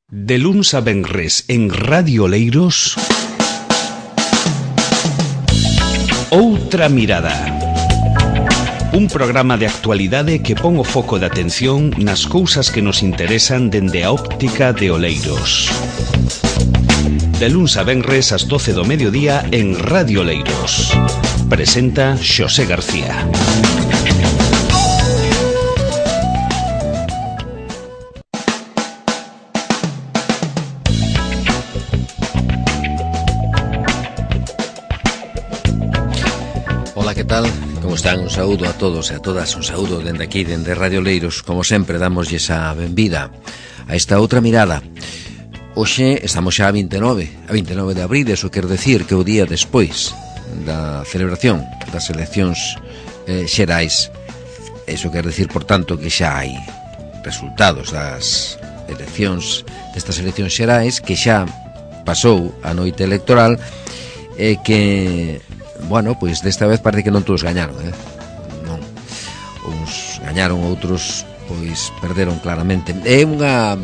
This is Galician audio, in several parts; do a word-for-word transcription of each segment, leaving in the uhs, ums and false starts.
De luns a venres en Radio Oleiros, Outra Mirada. Un programa de actualidade que pon o foco de atención nas cousas que nos interesan dende a óptica de Oleiros. De luns a venres ás doce do mediodía en Radio Oleiros. Presenta Xosé García. Ola, que tal? Como están? Un saúdo a todos e a todas, un saúdo dende aquí, dende Radio Oleiros. Como sempre, damoslle esa benvida a esta outra mirada. Hoxe estamos xa a vinte e nove, a vinte e nove de abril, eso quer decir que o día despois da celebración das eleccións eh, xerais. Eso quer decir, por tanto, que xa hai resultados das eleccións, destas eleccións xerais, que xa pasou a noite electoral e que, bueno, pois desta vez parece que non todos gañaron, eh? Non. Uns gañaron, outros pois perderon claramente. É unha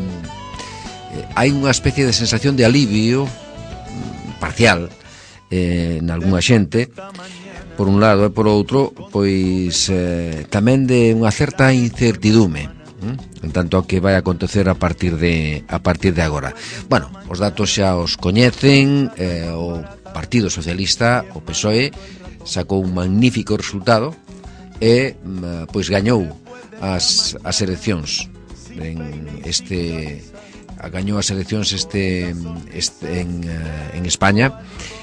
hai unha especie de sensación de alivio parcial eh, en algunha xente, por un lado, e por outro, pois eh, tamén de unha certa incertidume, eh? En tanto a que vai acontecer a partir de a partir de agora. Bueno, os datos xa os coñecen, eh, o Partido Socialista, o P S O E, sacou un magnífico resultado e pois gañou as, as eleccións en este gañou as eleccións este, este en, en España,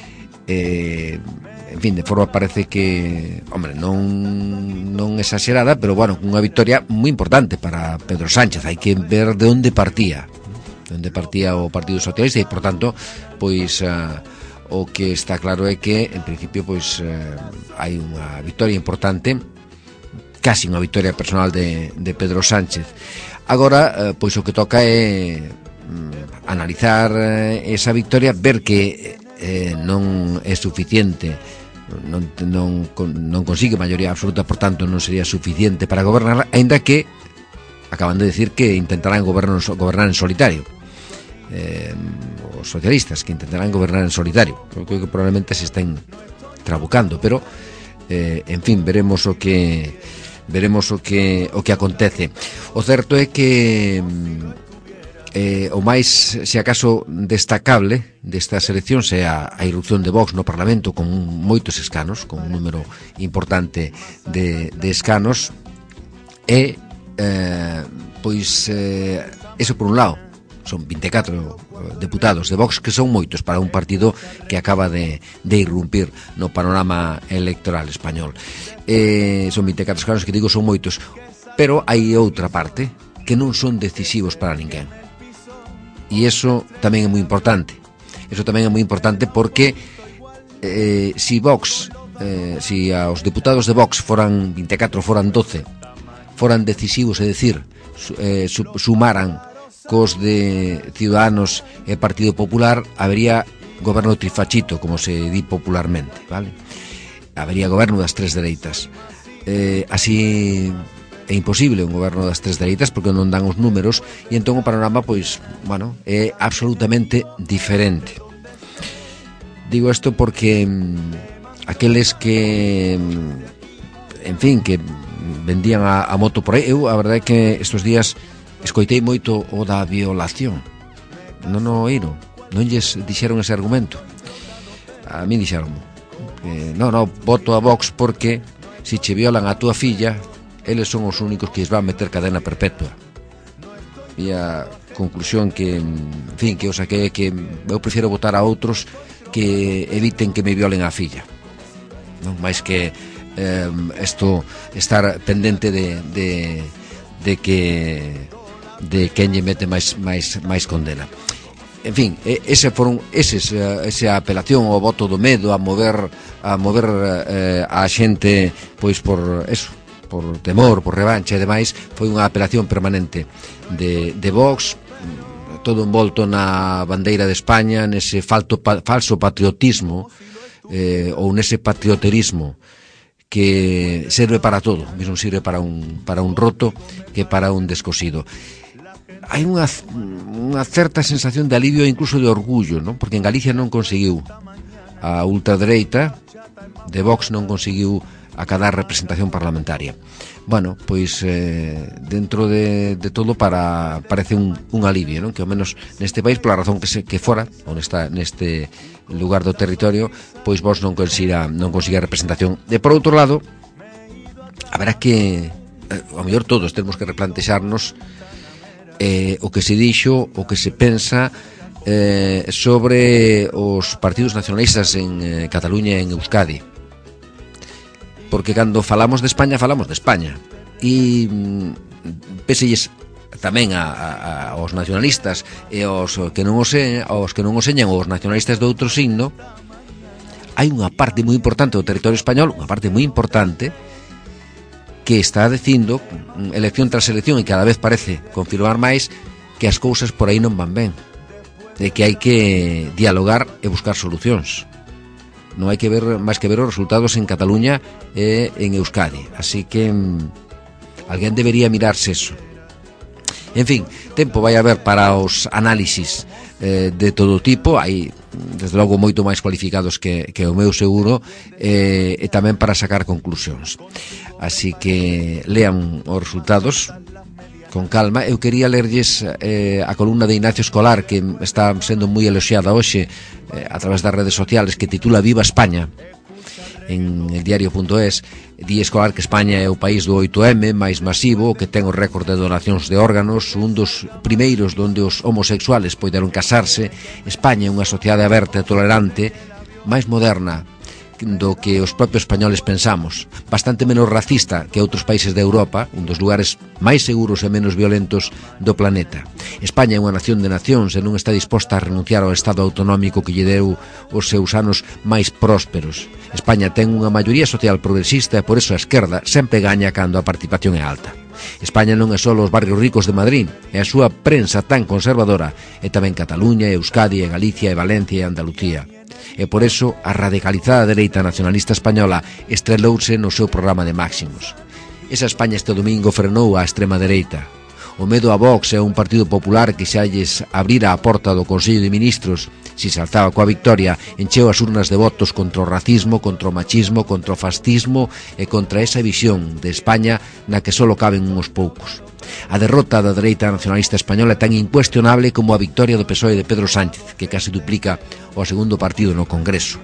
eh, en fin, de forma parece que, hombre, non non exagerada, pero bueno, unha victoria moi importante para Pedro Sánchez. Hai que ver de onde partía de onde partía o Partido Socialista e, por tanto, pois uh, o que está claro é que, en principio, pois eh, hai unha victoria importante, casi unha victoria personal de, de Pedro Sánchez. Agora, eh, pois o que toca é mm, analizar eh, esa victoria, ver que eh, non é suficiente, non, non, non consigue maioría absoluta, por tanto non sería suficiente para gobernar, aínda que acaban de decir que intentarán gobernar, gobernar en solitario. Eh, os socialistas que intentarán gobernar en solitario. Creo que probablemente se estén trabucando, pero eh, en fin, veremos o que veremos o que o que acontece. O certo é que eh, o máis, se acaso, destacable destas eleccións é a, a irrupción de Vox no Parlamento, con moitos escanos, con un número importante de, de escanos, e eh, pois eh, eso por un lado. Son vinte e catro deputados de Vox, que son moitos para un partido que acaba de, de irrumpir no panorama electoral español. Eh, son vinte e catro escanos que digo son moitos, pero hai outra parte que non son decisivos para ninguén. E iso tamén é moi importante. Iso tamén é moi importante porque eh, si Vox, eh, si aos deputados de Vox foran vinte e catro, foran doce, foran decisivos, é dicir, eh, sumaran cos de Ciudadanos e Partido Popular, habería goberno trifachito, como se di popularmente, vale? Habería goberno das tres dereitas. Eh, así é imposible un goberno das tres dereitas porque non dan os números, e entón o panorama, pois, bueno, é absolutamente diferente. Digo isto porque mm, aqueles que, mm, en fin, que vendían a, a moto por aí, eu a verdade é que estes días escoitei moito o da violación. Non o oíron, non lles dixeron ese argumento. A mí dixeron eh, non, non, voto a Vox porque se che violan a túa filla, eles son os únicos que lles van meter cadena perpetua. E a conclusión que, en fin, que o saquei é que eu prefiro votar a outros que eviten que me violen a filla, non máis que eh, esto estar pendente de, de, de que de quen lle mete máis máis máis condena. En fin, ese foron eses esa apelación ao voto do medo, a mover a mover eh, a xente pois por eso, por temor, por revancha e demais, foi unha apelación permanente de de Vox, todo envolto na bandeira de España, nese falto, pa, falso patriotismo eh, ou nese patrioterismo que serve para todo, mesmo sirve para un para un roto que para un descosido. hai unha, unha certa sensación de alivio e incluso de orgullo, non? Porque en Galicia non conseguiu a ultradereita de Vox, non conseguiu acadar representación parlamentaria. Bueno, pois eh, dentro de, de todo para parece un, un alivio, non? Que ao menos neste país, pola razón que se que fora, onde está neste lugar do territorio, pois Vox non consiga non consiga representación. E por outro lado, haberá que eh, ao mellor todos temos que replantexarnos eh, o que se dixo, o que se pensa eh, sobre os partidos nacionalistas en eh, Cataluña e en Euskadi. Porque cando falamos de España, falamos de España. E mm, peselles tamén a, a, aos nacionalistas e aos que non os, aos que non os señan os nacionalistas de outro signo, hai unha parte moi importante do territorio español, unha parte moi importante, que está dicindo, elección tras elección, e cada vez parece confirmar máis, que as cousas por aí non van ben. De que hai que dialogar e buscar solucións. Non hai que ver máis que ver os resultados en Cataluña e en Euskadi. Así que mm, alguén debería mirarse eso. En fin, tempo vai haber para os análisis eh, de todo tipo. Hai, desde logo, moito máis cualificados que, que o meu seguro, eh, e tamén para sacar conclusións. Así que lean os resultados con calma. Eu quería lerlles eh, a columna de Ignacio Escolar, que está sendo moi eloxiada hoxe eh, a través das redes sociales, que titula Viva España, en el diario punto es. Di Escolar que España é o país do oito eme máis masivo, que ten o récord de donacións de órganos, un dos primeiros donde os homosexuales poideron casarse. España é unha sociedade aberta e tolerante, máis moderna do que os propios españoles pensamos, bastante menos racista que outros países de Europa, un dos lugares máis seguros e menos violentos do planeta. España é unha nación de nacións e non está disposta a renunciar ao Estado autonómico que lle deu os seus anos máis prósperos. España ten unha maioría social progresista e por iso a esquerda sempre gaña cando a participación é alta. España non é só os barrios ricos de Madrid, é a súa prensa tan conservadora, e tamén Cataluña, Euskadi, Galicia, Valencia e Andalucía. E por eso a radicalizada dereita nacionalista española estrelouse no seu programa de máximos. Esa España este domingo frenou a extrema dereita. O medo a Vox é un partido popular que xa lles abrira a porta do Consello de Ministros, si se alzaba coa victoria, encheu as urnas de votos contra o racismo, contra o machismo, contra o fascismo e contra esa visión de España na que só caben uns poucos. A derrota da dereita nacionalista española é tan incuestionable como a victoria do P S O E de Pedro Sánchez, que casi duplica o segundo partido no Congreso.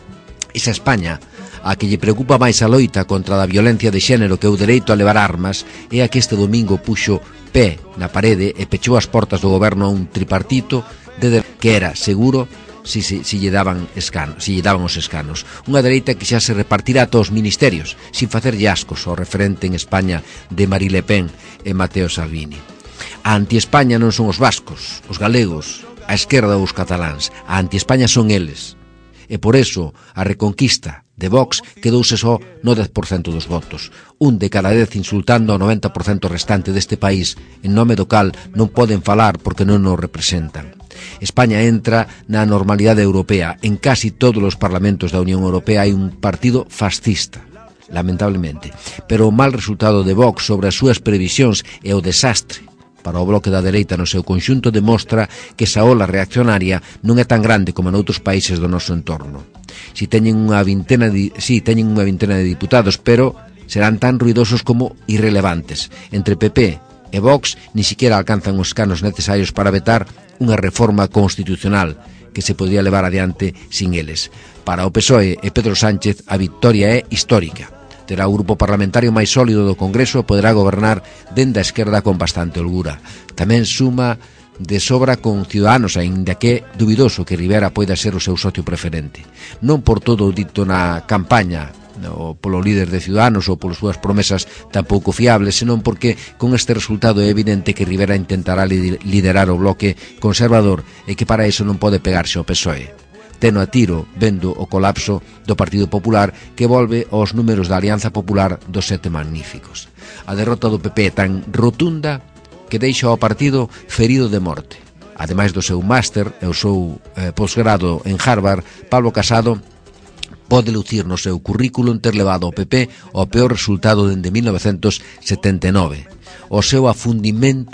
Esa España, a que lle preocupa máis a loita contra a violencia de xénero que o dereito a levar armas, é a que este domingo puxo pé na parede e pechou as portas do goberno a un tripartito de que era seguro si, si, si, lle daban escanos, si lle daban os escanos. Unha dereita que xa se repartirá a todos os ministerios, sin facer ascos ao referente en España de Marine Le Pen e Matteo Salvini. A anti-España non son os vascos, os galegos, a esquerda ou os cataláns. A anti-España son eles. E por eso a reconquista de Vox quedouse só no dez por cento dos votos, un de cada dez insultando ao noventa por cento restante deste país, en nome do cal non poden falar porque non nos representan. España entra na normalidade europea. En casi todos os parlamentos da Unión Europea hai un partido fascista, lamentablemente, pero o mal resultado de Vox sobre as súas previsións e o desastre para o bloque da dereita no seu conxunto demostra que esa ola reaccionaria non é tan grande como noutros países do noso entorno. Si teñen unha vintena de, si teñen unha vintena de diputados, pero serán tan ruidosos como irrelevantes. Entre P P e Vox ni siquiera alcanzan os escanos necesarios para vetar unha reforma constitucional que se podría levar adiante sin eles. Para o P S O E e Pedro Sánchez a victoria é histórica. Terá o grupo parlamentario máis sólido do Congreso e poderá gobernar dende a esquerda con bastante holgura. Tamén suma de sobra con Ciudadanos, aínda que é dubidoso que Rivera poida ser o seu socio preferente. Non por todo o dito na campaña, ou polo líder de Ciudadanos ou polas súas promesas tan pouco fiables, senón porque con este resultado é evidente que Rivera intentará liderar o bloque conservador e que para iso non pode pegarse ao P S O E. Teno a tiro vendo o colapso do Partido Popular, que volve aos números da Alianza Popular dos Sete Magníficos. A derrota do P P é tan rotunda que deixa ao partido ferido de morte. Ademais do seu máster e o seu eh, posgrado en Harvard, Pablo Casado pode lucir no seu currículum ter levado ao P P o peor resultado dende mil novecentos setenta e nove. O seu afundimento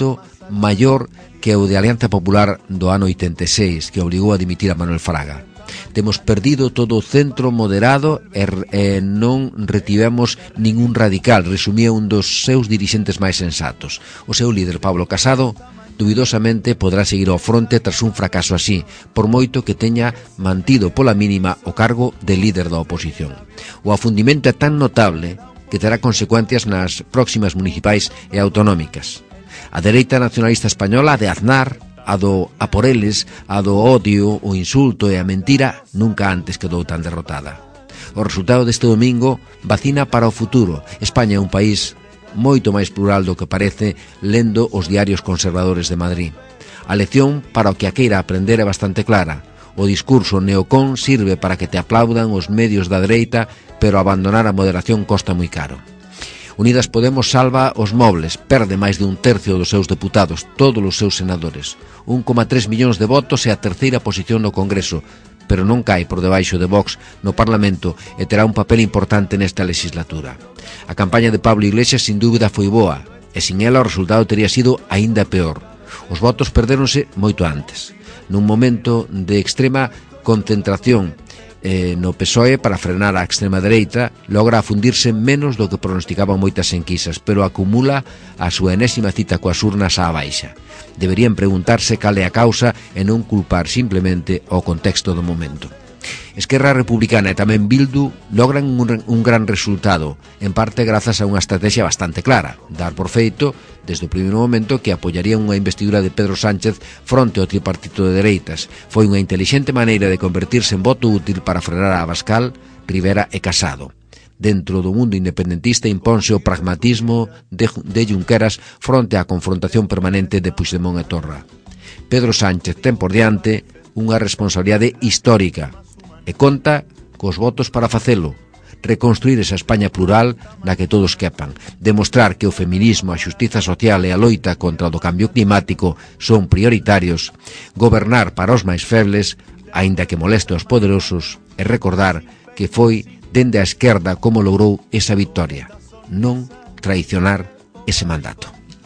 maior que o de Alianza Popular do ano oitenta e seis, que obligou a dimitir a Manuel Fraga. Temos perdido todo o centro moderado e, e non retivemos ningún radical, resumía un dos seus dirixentes máis sensatos. O seu líder, Pablo Casado, duvidosamente podrá seguir ao fronte tras un fracaso así, por moito que teña mantido pola mínima o cargo de líder da oposición. O afundimento é tan notable que terá consecuencias nas próximas municipais e autonómicas. A dereita nacionalista española, a de Aznar, a do a por eles, a do odio, o insulto e a mentira, nunca antes quedou tan derrotada. O resultado deste domingo vacina para o futuro. España é un país moito máis plural do que parece lendo os diarios conservadores de Madrid. A lección para o que a queira aprender é bastante clara. O discurso neocon sirve para que te aplaudan os medios da dereita, pero abandonar a moderación costa moi caro. Unidas Podemos salva os mobles, perde máis de un tercio dos seus deputados, todos os seus senadores. un coma tres millóns de votos e a terceira posición no Congreso, pero non cae por debaixo de Vox no Parlamento e terá un papel importante nesta legislatura. A campaña de Pablo Iglesias sin dúbida foi boa, e sin ela o resultado teria sido aínda peor. Os votos perdéronse moito antes, nun momento de extrema concentración eh, no P S O E para frenar a extrema dereita, logra afundirse menos do que pronosticaban moitas enquisas, pero acumula a súa enésima cita coas urnas á baixa. Deberían preguntarse cal é a causa e non culpar simplemente o contexto do momento. Esquerra Republicana e tamén Bildu logran un, un gran resultado, en parte grazas a unha estrategia bastante clara, dar por feito, desde o primeiro momento, que apoyarían unha investidura de Pedro Sánchez fronte ao tripartito de dereitas. Foi unha intelixente maneira de convertirse en voto útil para frenar a Abascal, Rivera e Casado. Dentro do mundo independentista imponse o pragmatismo de, de Junqueras fronte á confrontación permanente de Puigdemont e Torra. Pedro Sánchez ten por diante unha responsabilidade histórica e conta cos votos para facelo, reconstruir esa España plural na que todos quepan, demostrar que o feminismo, a xustiza social e a loita contra o cambio climático son prioritarios, gobernar para os máis febles, aínda que moleste aos poderosos, e recordar que foi dende a esquerda como logrou esa victoria, non traicionar ese mandato.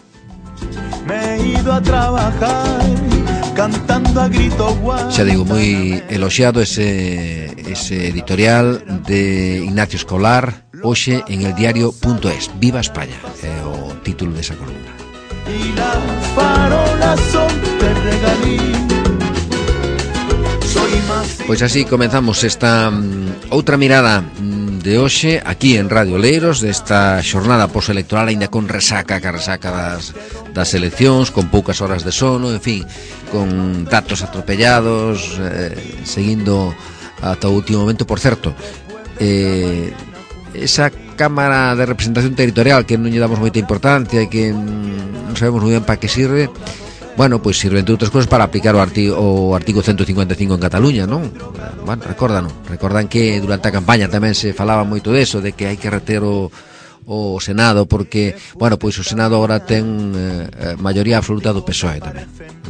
Me he ido a trabajar cantando a grito guay. Xa digo, moi eloxiado ese, ese editorial de Ignacio Escolar hoxe en el diario punto es. Viva España, é o título desa columna. Y las farolas son de regalín. Soy más... Pois así comenzamos esta um, outra mirada de hoxe aquí en Radio Leiros, desta xornada postelectoral aínda con resaca, que resaca das, das eleccións, con poucas horas de sono, en fin, con datos atropellados, eh, seguindo ata o último momento. Por certo, eh, esa Cámara de Representación Territorial que non lle damos moita importancia e que non sabemos moi ben para que sirve, bueno, pois sirve entre outras cosas para aplicar o artigo, o artigo ciento cincuenta e cinco en Cataluña, non? Bueno, recordan, recordan que durante a campaña tamén se falaba moito deso, de que hai que reter o, o Senado, porque, bueno, pois o Senado agora ten eh, maioría absoluta do P S O E tamén.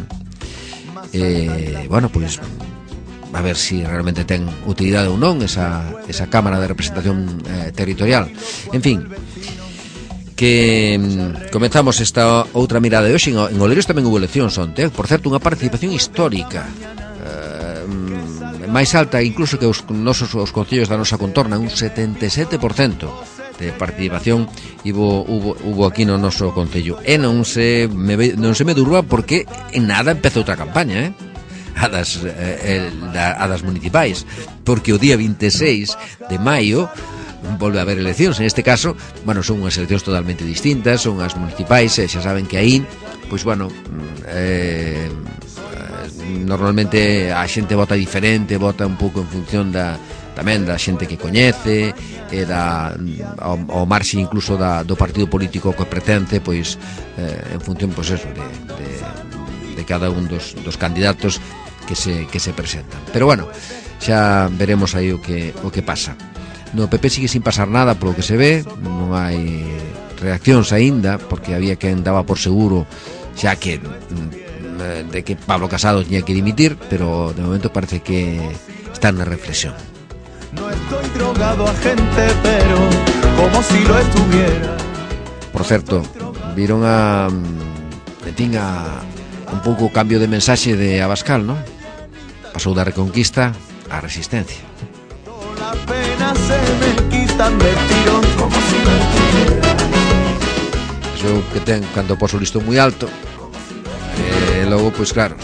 Eh, bueno, pois a ver si realmente ten utilidade ou non esa, esa Cámara de Representación eh, Territorial. En fin, que mm, comenzamos esta outra mirada de hoxe. En Oleiros tamén houve eleccións onte, por certo, unha participación histórica, eh, máis alta incluso que os nosos os concellos da nosa contorna, un setenta e sete por cento de participación hubo, hubo, hubo aquí no noso concello, e non se me, non se me durba porque en nada empeza outra campaña, eh? a das, eh, a das municipais, porque o día vinte e seis de maio volve a haber eleccións. En este caso, bueno, son unhas eleccións totalmente distintas, son as municipais, e xa saben que aí, pois bueno, eh, normalmente a xente vota diferente, vota un pouco en función da tamén da xente que coñece e da ao, ao marxe incluso da, do partido político que pertence, pois eh, en función, pois eso, de, de, de cada un dos, dos candidatos que se, que se presentan. Pero bueno, xa veremos aí o que, o que pasa. No P P sigue sin pasar nada polo que se ve, non hai reaccións aínda, porque había quen daba por seguro xa que de que Pablo Casado tiña que dimitir, pero de momento parece que está na reflexión. No estoy drogado a gente, pero como si lo estuviera. Por certo, viron a e tinga un pouco o cambio de mensaxe de Abascal, non? Pasou da reconquista á resistencia. Las penas se me quitan de tirón como si me tuviera. Eso que ten cando poso o listón moi alto. E logo, pois claro,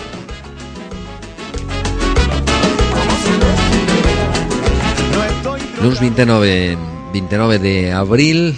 luns vinte e nove de abril,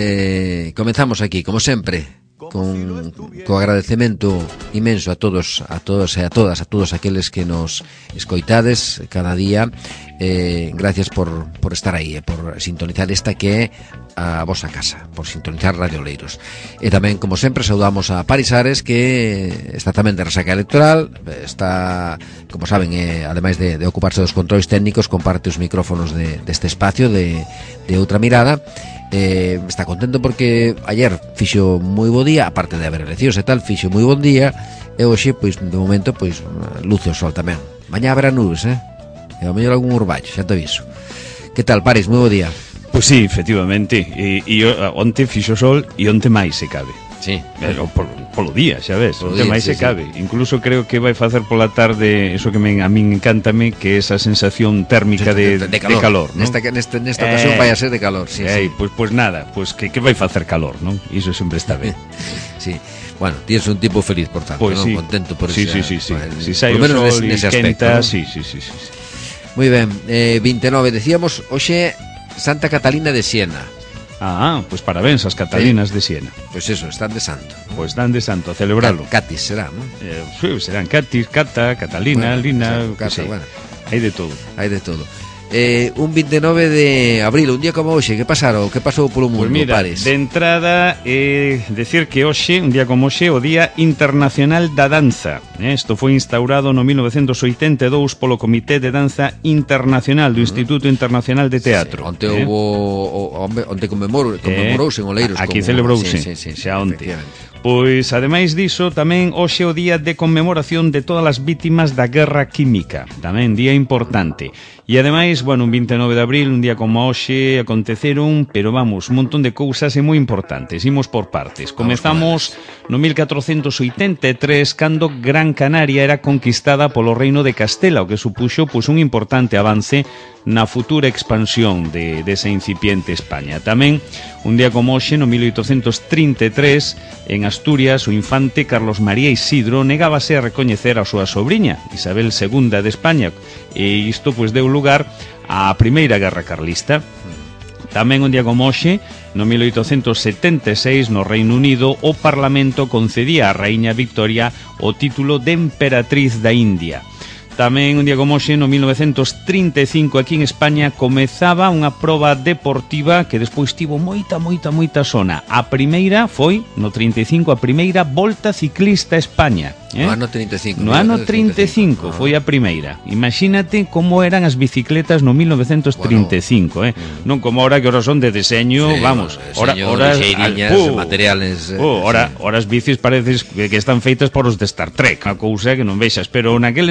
eh, comenzamos aquí, como sempre, con co agradecemento inmenso a todos, a todos e a todas, a todos aqueles que nos escoitades cada día. Eh, gracias por, por estar aí e por sintonizar esta que é a vosa casa, por sintonizar Radio Oleiros. E tamén, como sempre, saudamos a Paris Ares, que está tamén de resaca electoral, está, como saben, eh, ademais de, de ocuparse dos controis técnicos, comparte os micrófonos de, deste espacio de, de Outra Mirada. Eh, está contento porque ayer fixo moi bo día, aparte de haber eleccións e tal, fixo moi bon día, e hoxe, pois, de momento, pois, luce o sol tamén. Mañá haberá nubes, eh? E ao mellor algún urballo, xa te aviso. Que tal, Paris? Moi bo día. Pois pues sí, efectivamente. E, e onte fixo sol e onte máis se cabe. Sí. Pero polo, polo día, xa ves, onte máis sí, se cabe. Sí. Incluso creo que vai facer pola tarde eso que me, a min encántame, que é esa sensación térmica de, de, de calor, de calor, ¿no? Nesta, nesta, nesta ocasión eh, vai a ser de calor, sí, eh, sí. Pois pues, pues nada, pues que, que vai facer calor, non? Iso sempre está ben. Sí. Bueno, tienes un tipo feliz, por tanto, pues ¿no? Sí. Contento por sí, ese, sí, sí, sí. El, si sai o sol e quenta, ¿no? Sí, sí, sí, sí. Moi ben, eh, vinte e nove, decíamos, hoxe Santa Catalina de Siena. Ah, pois pues parabéns ás Catalinas sí. de Siena. Pois pues eso, están de santo. Pois pues están de santo, a celebralo. Catis será, non? Eh, sí, serán Catis, Cata, Catalina, bueno, Lina, o que sei. Bueno. Hai de todo. Hai de todo. Eh, un vinte e nove de abril, un día como hoxe, que pasaron? Que pasou polo mundo, pues mira, Pares? De entrada, eh, decir que hoxe, un día como hoxe, o Día Internacional da Danza. Isto eh, foi instaurado no mil novecentos oitenta e dous polo Comité de Danza Internacional do Instituto Internacional de Teatro. Sí, onte eh? hubo, onte conmemorou, conmemorouse en Oleiros. Aquí como... celebrouse, sí, sí, sí, xa onte. Pois, ademais diso, tamén hoxe o día de conmemoración de todas as vítimas da guerra química. Tamén día importante. E ademais, bueno, un vinte e nove de abril, un día como hoxe, aconteceron, pero vamos, un montón de cousas e moi importantes. Imos por partes. Comezamos no mil catrocentos oitenta e tres, cando Gran Canaria era conquistada polo Reino de Castela, o que supuxo pois, un importante avance na futura expansión de, desa incipiente España. Tamén, un día como hoxe, no mil oitocentos trinta e tres, en Asturias, o infante Carlos María Isidro negábase a recoñecer a súa sobriña, Isabel segunda de España, e isto pois deu lugar á Primeira Guerra Carlista. Tamén un día como hoxe, no mil oitocentos setenta e seis, no Reino Unido, o Parlamento concedía á Raíña Victoria o título de Emperatriz da India. Tamén un día como hoxe, no mil novecentos trinta e cinco, aquí en España, comezaba unha proba deportiva que despois tivo moita, moita, moita sona. A primeira foi, no trinta e cinco, a primeira Volta Ciclista a España. Eh? No ano trinta e cinco. No ano trinta e cinco foi a primeira. Imagínate como eran as bicicletas no mil novecentos trinta e cinco, bueno, eh? Non como ahora que ahora son de deseño, sí, vamos, ora, horas, uh, materiales, eh, uh, ora, sí. Horas bicis pareces que, que están feitas por os de Star Trek, a cousa que non vexas, pero naquel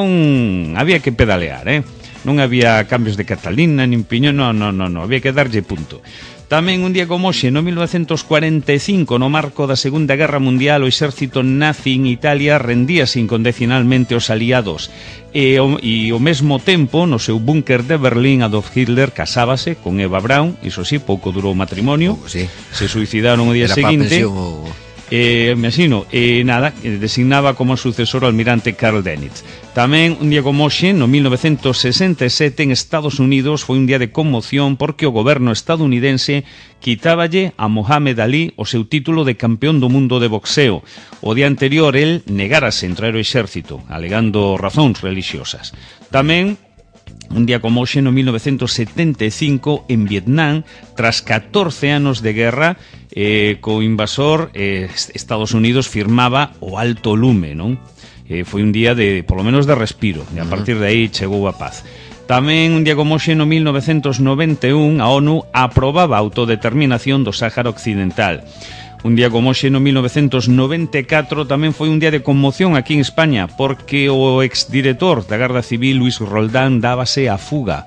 entón había que pedalear, eh? Non había cambios de Catalina, nin piñón, no, no, no, no, había que darlle punto. Tamén un día como hoxe, no mil novecentos cuarenta e cinco, no marco da Segunda Guerra Mundial, o exército nazi en Italia rendíase incondicionalmente aos aliados. E ao, e ao mesmo tempo, no seu búnker de Berlín, Adolf Hitler casábase con Eva Braun, iso sí, pouco durou o matrimonio, pouco, sí. Se suicidaron o día Era seguinte. O... Eh, me asino, e eh, nada, designaba como sucesor ao almirante Karl Dönitz. Tamén un día como hoxe, no mil novecentos sesenta e sete, en Estados Unidos, foi un día de conmoción porque o goberno estadounidense quitáballe a Mohamed Ali o seu título de campeón do mundo de boxeo. O día anterior, el negárase entrar ao exército, alegando razóns religiosas. Tamén un día como hoxe, no mil novecentos setenta e cinco, en Vietnam, tras catorce anos de guerra, eh, co invasor, eh, Estados Unidos firmaba o alto lume, non? Eh, foi un día de, polo menos, de respiro, e a partir de aí chegou a paz. Tamén un día como hoxe, no mil novecentos noventa e un, a ONU aprobaba a autodeterminación do Sáhara Occidental. Un día como hoxe, no mil novecentos noventa e catro, tamén foi un día de conmoción aquí en España, porque o exdirector da Garda Civil, Luis Roldán, dábase a fuga.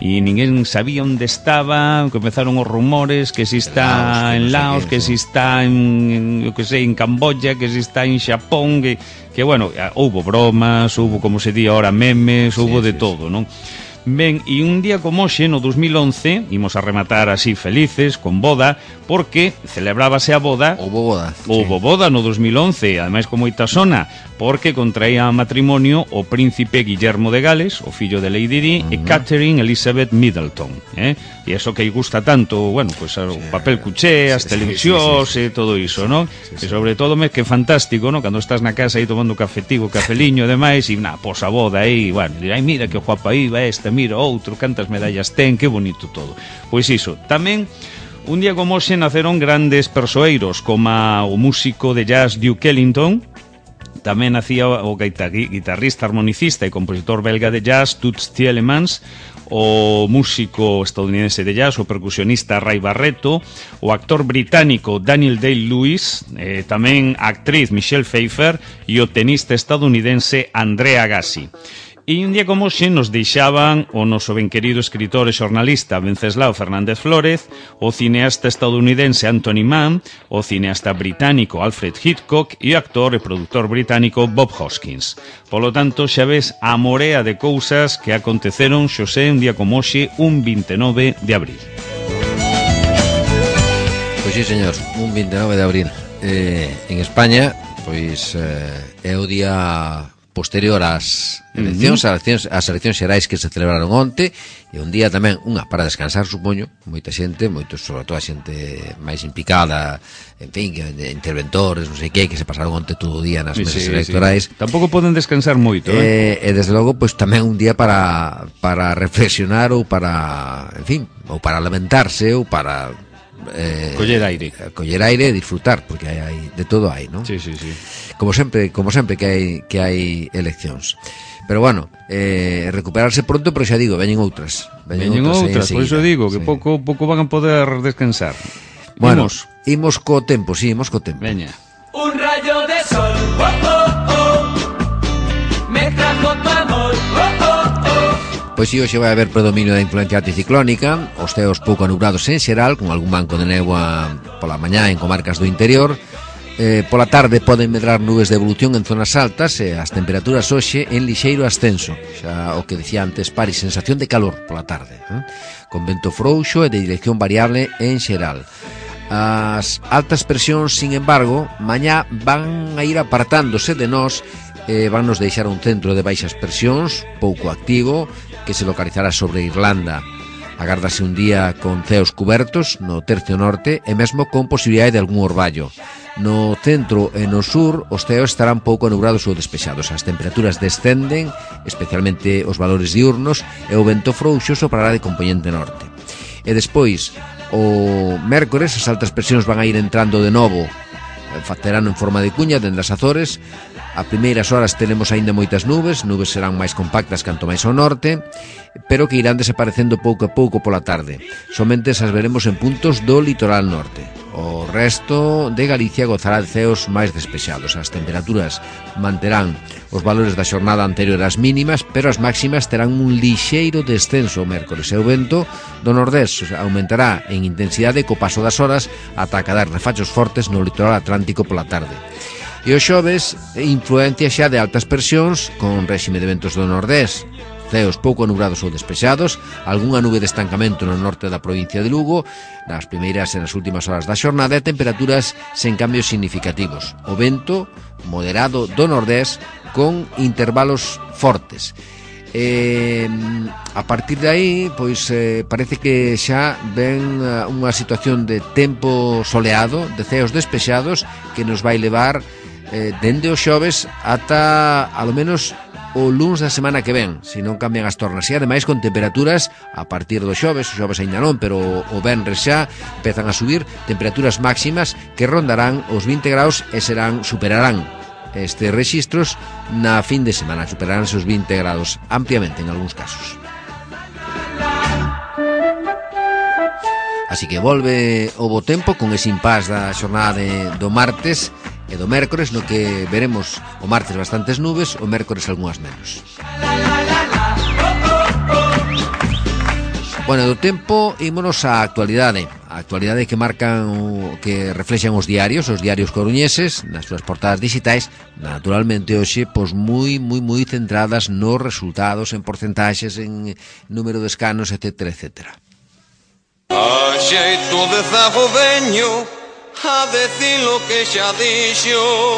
e ninguén sabía onde estaba, comezaron os rumores que si está en Laos, que si está en, eu que sei, en Camboya, que si está en Xapón, que, que bueno, houbo bromas, houbo, como se di ahora, memes, houbo de todo, non? Ben, e un día como hoxe, no dos mil once, imos a rematar así felices, con boda, porque celebrábase a boda. Houbo boda. Houbo sí. boda no dos mil once, ademais con moita sona, porque contraía matrimonio o príncipe Guillermo de Gales, o fillo de Lady Di, uh -huh. e Catherine Elizabeth Middleton, eh? E eso que gusta tanto, bueno, pues o sí, papel cuché, as sí, televisións sí, sí, sí. e todo iso, non? Sí, sí. E sobre todo, me que fantástico, non? Cando estás na casa aí tomando cafetigo, cafeliño e demais, e na posa boda aí, bueno, dirá, ai, mira que guapa iba esta, mira outro, cantas medallas ten, que bonito todo. Pois iso, tamén un día como hoxe naceron grandes persoeiros, como o músico de jazz Duke Ellington, tamén nacía o guitarrista, armonicista e compositor belga de jazz Toots Thielemans, o músico estadounidense de jazz, o percusionista Ray Barretto, o actor británico Daniel Day-Lewis, eh, tamén a actriz Michelle Pfeiffer e o tenista estadounidense Andrea Agassi. E un día como hoxe nos deixaban o noso ben querido escritor e xornalista Venceslao Fernández Flórez, o cineasta estadounidense Anthony Mann, o cineasta británico Alfred Hitchcock e o actor e produtor británico Bob Hoskins. Polo tanto, xa ves a morea de cousas que aconteceron, xosé, un día como hoxe, un vinte e nove de abril. Pois sí, señor, un vinte e nove de abril. Eh, en España, pois eh, é o día posterior ás eleccións, uh -huh. as eleccións, as eleccións xerais que se celebraron onte, e un día tamén, unha para descansar, supoño, moita xente, moitos, sobre todo a xente máis implicada, en fin, interventores, non sei que, que se pasaron onte todo o día nas sí, mesas sí, electorais. Sí. Tampouco poden descansar moito, eh? eh? E desde logo, pois tamén un día para para reflexionar ou para, en fin, ou para lamentarse ou para eh, coller aire, coller aire e disfrutar, porque hai, hai de todo hai, non? Sí, sí, sí. Como sempre, como sempre que hai que hai eleccións. Pero bueno, eh, recuperarse pronto, pero xa digo, veñen outras, veñen, veñen outras, por iso digo que sí. pouco pouco van a poder descansar. Bueno, imos, imos co tempo, sí, imos co tempo. Veña. Un rayo de sol, oh, oh, oh, me trajo tu amor, oh, oh, oh. Pois si hoxe vai haber predominio da influencia anticiclónica, os ceos pouco anubrados en xeral, con algún banco de néboa pola mañá en comarcas do interior. Eh, pola tarde poden medrar nubes de evolución en zonas altas e as temperaturas hoxe en lixeiro ascenso, xa o que dicía antes Pari, sensación de calor pola tarde, eh? Con vento frouxo e de dirección variable en xeral. As altas presións, sin embargo, mañá van a ir apartándose de nós e van nos deixar un centro de baixas presións pouco activo que se localizará sobre Irlanda. Agárdase un día con ceos cubertos no tercio norte e mesmo con posibilidade de algún orballo. No centro e no sur os ceos estarán pouco nubrados ou despexados. As temperaturas descenden, especialmente os valores diurnos, e o vento frouxo soprará de componente norte. E despois, o mércores, as altas presións van a ir entrando de novo, facterán en forma de cuña dende as Azores. A primeiras horas tenemos aínda moitas nubes, nubes serán máis compactas canto máis ao norte, pero que irán desaparecendo pouco a pouco pola tarde. Somente esas veremos en puntos do litoral norte. O resto de Galicia gozará de ceos máis despexados. As temperaturas manterán os valores da xornada anterior ás mínimas, pero as máximas terán un lixeiro descenso o mércores, e o vento do nordés aumentará en intensidade co paso das horas ata acadar refachos fortes no litoral atlántico pola tarde. E o xoves, influencia xa de altas presións con réxime de ventos do nordés, ceos pouco nubrados ou despexados, algunha nube de estancamento no norte da provincia de Lugo nas primeiras e nas últimas horas da xornada, e temperaturas sen cambios significativos. O vento moderado do nordés con intervalos fortes. E, a partir de aí, pois eh, parece que xa ven uh, unha situación de tempo soleado, de ceos despexados, que nos vai levar eh, dende o xoves ata alo menos o luns da semana que ven, se non cambian as tornas. E ademais con temperaturas a partir do xoves, o xoves aínda non, pero o venres xa empezan a subir temperaturas máximas que rondarán os vinte graus e serán, superarán estes rexistros na fin de semana, superarán os vinte graus ampliamente en algúns casos. Así que volve o bo tempo con ese impás da xornada de, do martes e do mércores, no que veremos o martes bastantes nubes, o mércores algunhas menos. Bueno, do tempo ímonos á actualidade. A actualidade que marcan, que reflexan os diarios, os diarios coruñeses, nas súas portadas digitais, naturalmente hoxe, pois moi, moi, moi centradas nos resultados, en porcentaxes, en número de escanos, etcétera, etcétera. A xeito de zago veño a decir lo que xa dixo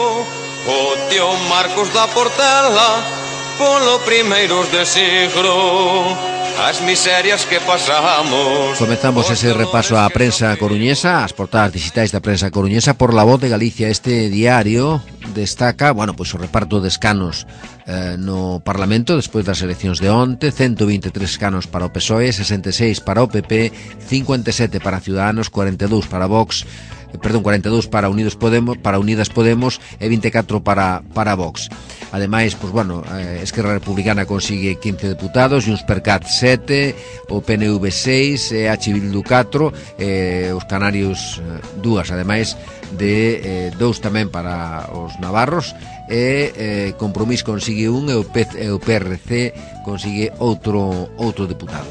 o tío Marcos da Portela polo primeiros de siglo. As miserias que pasamos. Comezamos ese repaso á prensa coruñesa, as portadas digitais da prensa coruñesa por La Voz de Galicia. Este diario destaca, bueno, pois o reparto de escanos eh, no Parlamento despois das eleccións de onte, ciento vinte e tres escanos para o P S O E, sesenta e seis para o P P, cincuenta e sete para Ciudadanos, cuarenta e dous para Vox, eh, perdón, cuarenta e dous para Unidos Podemos, para Unidas Podemos e vinte e catro para para Vox. Ademais, pois bueno, eh, Esquerra Republicana consigue quince deputados, Junts per Cat sete, o P N V seis, e H Bildu catro, eh, os canarios eh, dúas, ademais de eh, dous tamén para os navarros, e eh, Compromís consigue un e o, P, e o P R C consigue outro outro deputado.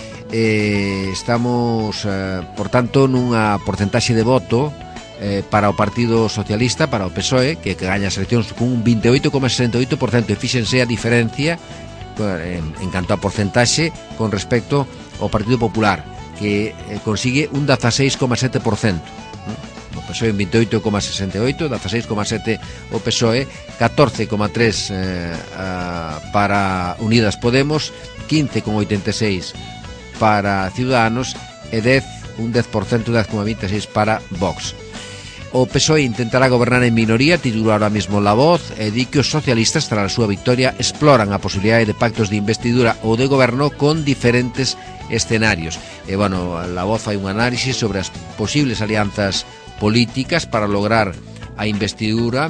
Eh, estamos, eh, por tanto, nunha porcentaxe de voto Eh, para o Partido Socialista, para o P S O E, que, que gaña as eleccións con un veintioito coma sesenta e oito por cento, e fíxense a diferencia en, en canto a porcentaxe con respecto ao Partido Popular, que eh, consigue un dieciséis coma sete por cento. O P S O E en veintioito coma sesenta e oito, dieciséis coma sete o P S O E, catorce coma tres eh, uh, para Unidas Podemos, quince coma oitenta e seis para Ciudadanos e dez, un dez por cento, dez coma veintiséis para Vox. O P S O E intentará gobernar en minoría, titula ahora mismo La Voz, e di que os socialistas, tras a súa victoria, exploran a posibilidade de pactos de investidura ou de goberno con diferentes escenarios. E, bueno, La Voz fai un análisis sobre as posibles alianzas políticas para lograr a investidura.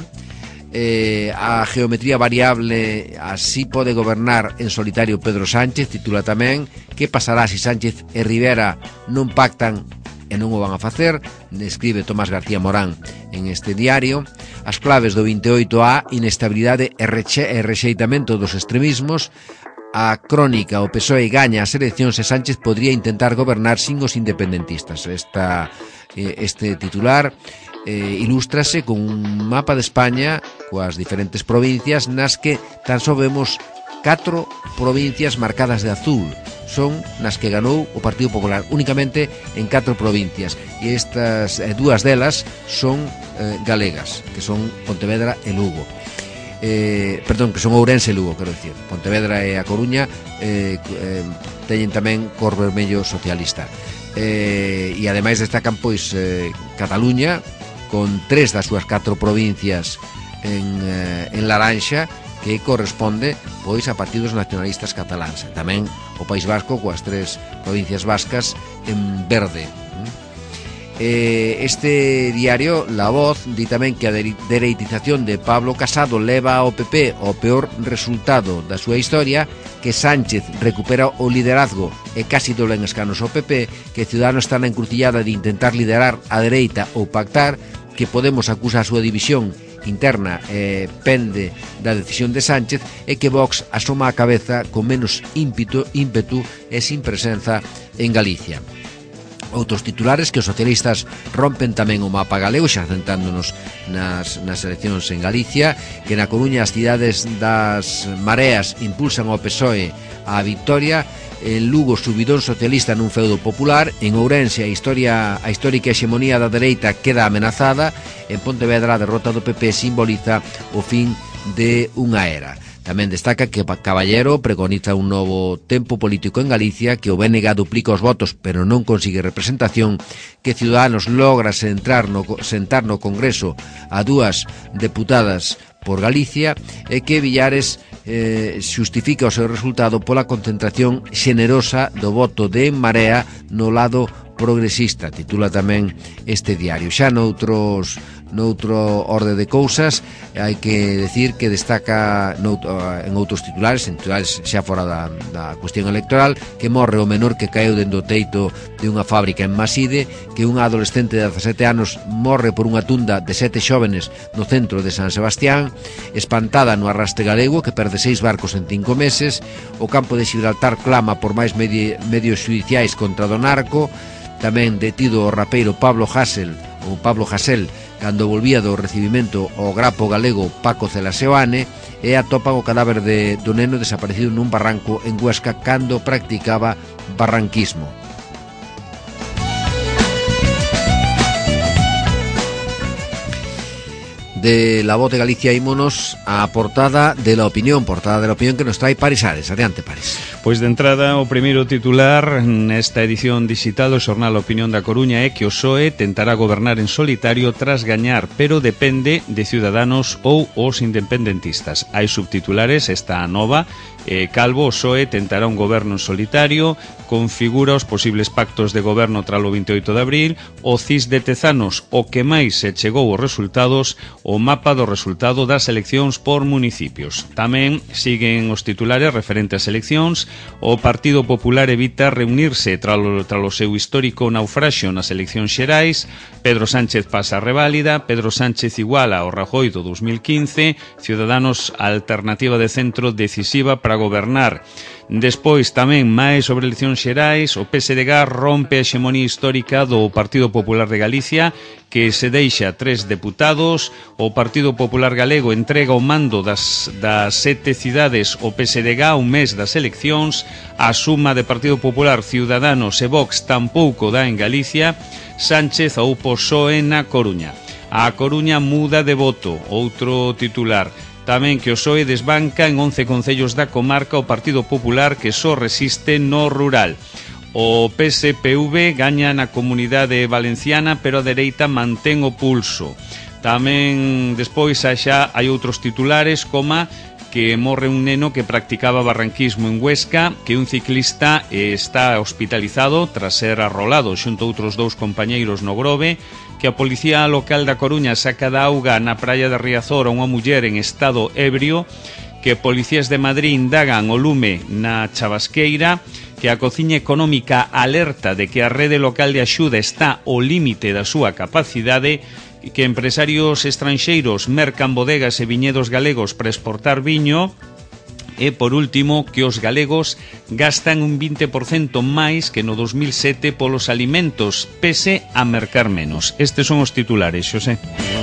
Eh, a geometría variable, así pode gobernar en solitario Pedro Sánchez, titula tamén. Que pasará se Sánchez e Rivera non pactan e non o van a facer, escribe Tomás García Morán en este diario. As claves do veintioito A, inestabilidade e, reche, e rexeitamento dos extremismos. A crónica, o P S O E gaña as eleccións e Sánchez podría intentar gobernar sin os independentistas. Esta, este titular eh, ilústrase con un mapa de España coas diferentes provincias nas que tan só vemos catro provincias marcadas de azul. Son nas que ganou o Partido Popular, únicamente en catro provincias, e estas eh, dúas delas son eh, galegas, que son Pontevedra e Lugo. Eh, perdón, que son Ourense e Lugo, quero dicir. Pontevedra e a Coruña eh, eh, teñen tamén cor vermello socialista. Eh, e ademais destacan pois eh, Cataluña, con tres das súas catro provincias en, eh, en laranxa, que corresponde pois a partidos nacionalistas cataláns. Tamén o País Vasco coas tres provincias vascas en verde. Este diario, La Voz, di tamén que a dereitización de Pablo Casado leva ao P P ao peor resultado da súa historia, que Sánchez recupera o liderazgo e casi doble en escanos ao P P, que Ciudadanos está na encrucillada de intentar liderar a dereita ou pactar, que Podemos acusa a súa división interna eh, pende da decisión de Sánchez, e que Vox asoma a cabeza con menos ímpetu, ímpetu e sin presenza en Galicia. Outros titulares, que os socialistas rompen tamén o mapa galego, xa centrándonos nas, nas eleccións en Galicia, que na Coruña as cidades das mareas impulsan ao P S O E a victoria, en Lugo subidón socialista nun feudo popular, en Ourense a historia a histórica hexemonía da dereita queda amenazada, en Pontevedra a derrota do P P simboliza o fin de unha era. Tamén destaca que Caballero preconiza un novo tempo político en Galicia, que o B N G duplica os votos pero non consigue representación, que Ciudadanos logra sentar no, sentar no Congreso a dúas deputadas por Galicia, e que Villares eh, xustifica o seu resultado pola concentración xenerosa do voto de En Marea no lado progresista, titula tamén este diario. Xa noutros Noutro orde de cousas, hai que decir que destaca noutro, en outros titulares, en titulares xa fora da, da cuestión electoral, que morre o menor que caeu dentro do teito de unha fábrica en Maside, que unha adolescente de dezasete anos morre por unha tunda de sete xóvenes no centro de San Sebastián, espantada no arrastre galego, que perde seis barcos en cinco meses, o campo de Gibraltar clama por máis medi medios xudiciais contra do narco, tamén detido o rapeiro Pablo Hasél, ou Pablo Hasél, cando volvía do recibimento ao grapo galego Paco Celaseoane, e atopan o cadáver de, do neno desaparecido nun barranco en Huesca cando practicaba barranquismo. De La Voz de Galicia ímonos a portada de La Opinión, portada de La Opinión que nos trae Paris Ares. Adiante, Paris. Pois de entrada, o primeiro titular nesta edición digital do xornal A Opinión da Coruña é que o P S O E tentará gobernar en solitario tras gañar, pero depende de Ciudadanos ou os independentistas. Hai subtitulares, esta nova, eh, Calvo, o P S O E tentará un goberno en solitario, configura os posibles pactos de goberno tras o vinte e oito de abril, o C I S de Tezanos, o que máis se chegou os resultados, o mapa do resultado das eleccións por municipios. Tamén siguen os titulares referentes ás eleccións. O Partido Popular evita reunirse tralo, tralo seu histórico naufraxio nas eleccións xerais. Pedro Sánchez pasa a reválida. Pedro Sánchez iguala ao Rajoy do dos mil quince. Ciudadanos, alternativa de centro decisiva para gobernar. Despois tamén máis sobre eleccións xerais, o P S D G rompe a hexemonía histórica do Partido Popular de Galicia, que se deixa tres deputados. O Partido Popular Galego entrega o mando das, das sete cidades ao P S D G un mes das eleccións. A suma de Partido Popular, Ciudadanos e Vox tampouco dá en Galicia. Sánchez ou P S O E na Coruña. A Coruña muda de voto, outro titular. Tamén que o P S O E desbanca en once concellos da comarca o Partido Popular, que só resiste no rural. O P S P V gaña na Comunidade Valenciana, pero a dereita mantén o pulso. Tamén despois xa hai outros titulares, como que morre un neno que practicaba barranquismo en Huesca, que un ciclista está hospitalizado tras ser arrolado xunto a outros dous compañeiros no Grove, que a Policía Local da Coruña saca da auga na praia de Riazor a unha muller en estado ebrio, que policías de Madrid indagan o lume na Chavasqueira, que a Cociña Económica alerta de que a rede local de axuda está ao límite da súa capacidade, que empresarios estranxeiros mercan bodegas e viñedos galegos para exportar viño. E, por último, que os galegos gastan un vinte por cento máis que no dos mil sete polos alimentos, pese a mercar menos. Estes son os titulares, Xosé.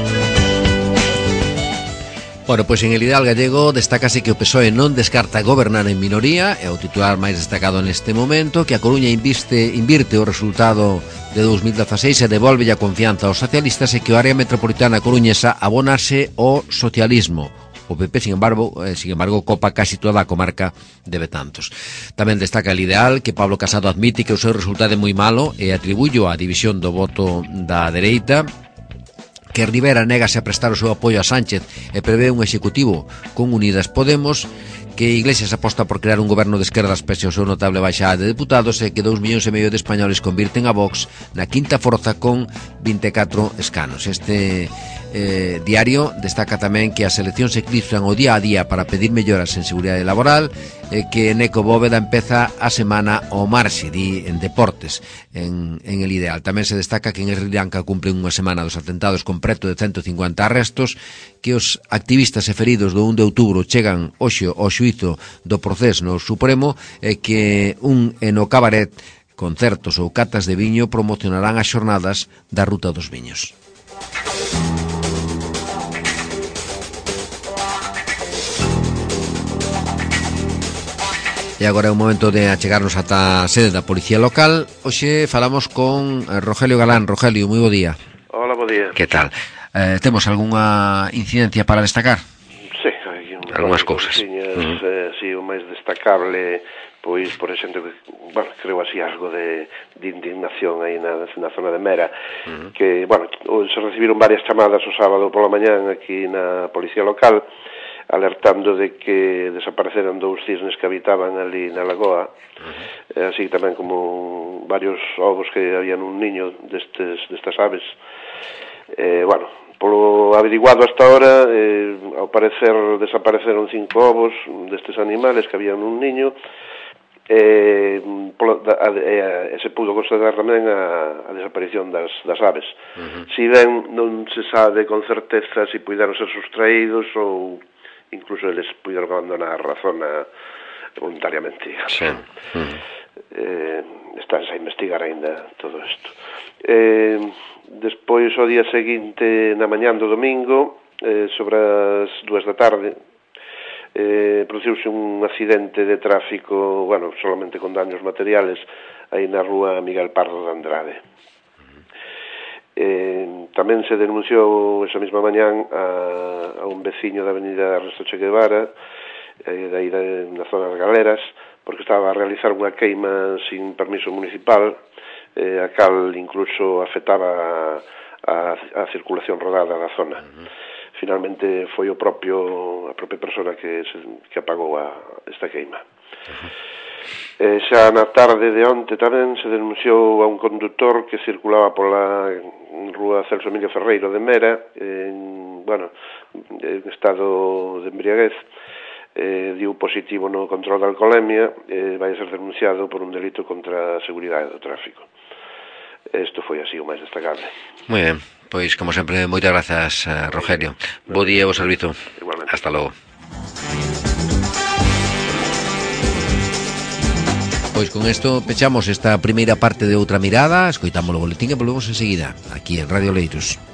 Bueno, pois en el ideal gallego destácase que o P S O E non descarta gobernar en minoría, é o titular máis destacado neste momento, que a Coruña inviste, invirte o resultado de dos mil dezaseis e devolve a confianza aos socialistas e que o área metropolitana coruñesa abonase ao socialismo. O P P, sin embargo, eh, sin embargo, copa casi toda a comarca de Betanzos. Tamén destaca el ideal que Pablo Casado admite que o seu resultado é moi malo e atribullo á división do voto da dereita, que Rivera negase a prestar o seu apoio a Sánchez e prevé un executivo con Unidas Podemos, que Iglesias aposta por crear un goberno de esquerdas pese ao seu notable baixada de deputados e que dous millóns e medio de españoles convirten a Vox na quinta forza con vinte e catro escanos. Este eh, diario destaca tamén que as eleccións eclipsan o día a día para pedir melloras en seguridade laboral e que Neco Bóveda empeza a semana ao marxe, di en deportes, en, en el ideal. Tamén se destaca que en Sri Lanka cumplen unha semana dos atentados con preto de ciento cincuenta arrestos, que os activistas e feridos do un de outubro chegan hoxe ao xuízo do proceso no Supremo e que un eno cabaret, concertos ou catas de viño promocionarán as xornadas da Ruta dos Viños. E agora é o momento de achegarnos ata a sede da Policía Local. Hoxe falamos con Rogelio Galán. Rogelio, moi bo día. Hola, bo día. Que tal? Eh, temos algunha incidencia para destacar? Sí, hai un algunhas cousas. Uh-huh. eh, si, o máis destacable, pois, por exemplo, bueno, creo así algo de, de indignación aí na, na zona de Mera, uh-huh. que, bueno, se recibiron varias chamadas o sábado pola mañán aquí na Policía Local, alertando de que desapareceran dous cisnes que habitaban ali na lagoa, uh-huh. así tamén como varios ovos que habían un niño destes, destas aves. Eh, bueno, Polo averiguado hasta ahora, eh, ao parecer desapareceron cinco ovos destes animales que había nun niño, e, polo, a, e, e se pudo constatar tamén a, a desaparición das, das aves. Uh-huh. Si ben non se sabe con certeza se si puderon ser sustraídos ou incluso eles puderon abandonar a zona voluntariamente. Sí. Uh-huh. Eh, estás a investigar aínda todo isto. Eh, despois, o día seguinte, na mañán do domingo, eh, sobre as dúas da tarde, Eh, produciuse un accidente de tráfico, bueno, solamente con daños materiales, aí na rúa Miguel Pardo de Andrade. Eh, tamén se denunciou esa mesma mañán a, a un veciño da avenida Ernesto Che Guevara, eh, aí de, na zona das Galeras, porque estaba a realizar unha queima sin permiso municipal, eh, a cal incluso afectaba a, a, a circulación rodada da zona. Uh-huh. Finalmente foi o propio a propia persona que se, que apagou a esta queima. Uh-huh. Eh, xa na tarde de onte tamén se denunciou a un conductor que circulaba pola rúa Celso Emilio Ferreiro de Mera, en, bueno, en estado de embriaguez, eh, diu positivo no control da alcoholemia, e eh, vai a ser denunciado por un delito contra a seguridade do tráfico. Isto foi así o máis destacable. Moi ben, pois como sempre, moitas grazas, Rogelio. Bo día e bo servizo. Igualmente. Hasta logo. Pois con isto pechamos esta primeira parte de Outra Mirada. Escoitamos o boletín e volvemos enseguida aquí en Radio Leiros.